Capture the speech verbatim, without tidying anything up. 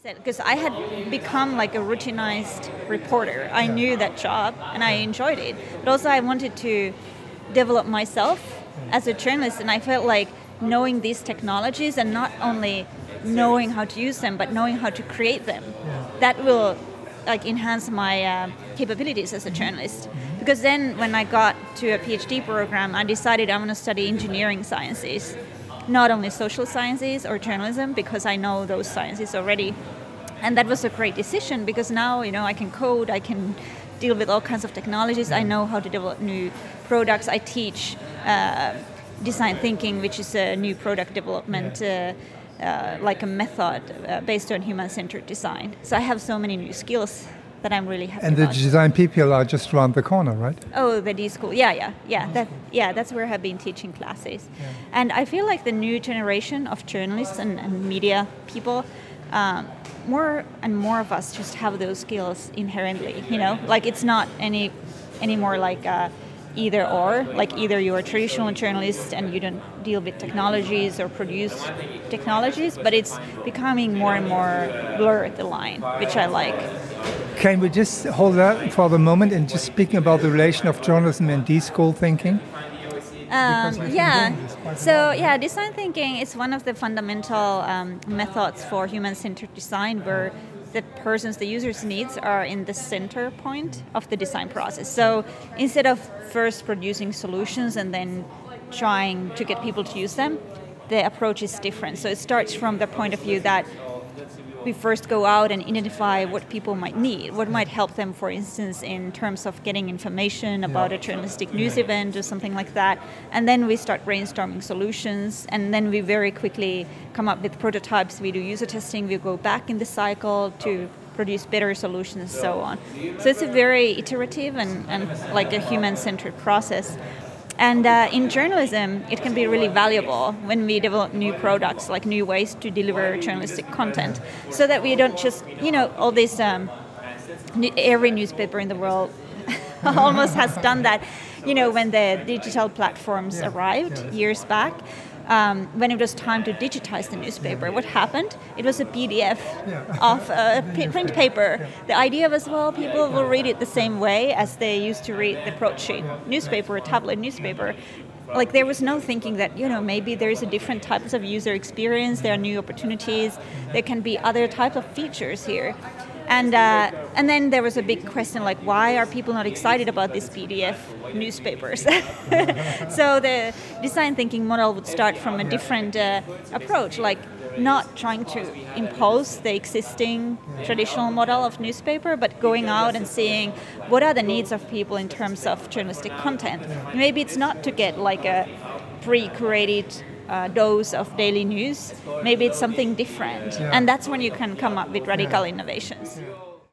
said, because I had become like a routinized reporter. I knew that job and I enjoyed it. But also I wanted to develop myself as a journalist, and I felt like knowing these technologies and not only knowing how to use them, but knowing how to create them, that will like enhance my uh, capabilities as a journalist. Because then when I got to a PhD program, I decided I'm going to study engineering sciences, not only social sciences or journalism, because I know those sciences already. And that was a great decision, because now, you know, I can code, I can deal with all kinds of technologies, I know how to develop new products. I teach uh, design thinking, which is a new product development, uh, uh, like a method uh, based on human-centered design. So I have so many new skills that I'm really happy and about. And the design people are just around the corner, right? Oh, the D School. Yeah, yeah, yeah. That, yeah, that's where I've been teaching classes. Yeah. And I feel like the new generation of journalists and, and media people, um, more and more of us just have those skills inherently. You know, like it's not any anymore like uh, either or. Like either you're a traditional journalist and you don't deal with technologies or produce technologies, but it's becoming more and more blurred, the line, which I like. Can we just hold that for the moment and just speaking about the relation of journalism and D-School thinking? Um, yeah, so yeah, design thinking is one of the fundamental um, methods for human-centered design, where the person's, the user's needs are in the center point of the design process. So instead of first producing solutions and then trying to get people to use them, the approach is different. So it starts from the point of view that we first go out and identify what people might need, what might help them, for instance, in terms of getting information about a journalistic news event or something like that. And then we start brainstorming solutions, and then we very quickly come up with prototypes. We do user testing, we go back in the cycle to produce better solutions and so on. So it's a very iterative and, and like a human-centered process. And uh, in journalism, it can be really valuable when we develop new products, like new ways to deliver journalistic content, so that we don't just, you know, all this, um, every newspaper in the world almost has done that. You know, when the digital platforms arrived years back, Um, when it was time to digitize the newspaper, what happened? It was a P D F of a print paper. The idea was, well, people will read it the same way as they used to read the broadsheet newspaper, a tablet newspaper. Like there was no thinking that, you know, maybe there's a different types of user experience, there are new opportunities, there can be other types of features here. And uh, and then there was a big question, like, why are people not excited about these P D F newspapers? So the design thinking model would start from a different uh, approach, like not trying to impose the existing traditional model of newspaper, but going out and seeing what are the needs of people in terms of journalistic content. Maybe it's not to get like a pre-curated Uh, dose of daily news. Maybe it's something different. Yeah. And that's when you can come up with radical yeah. innovations. Yeah.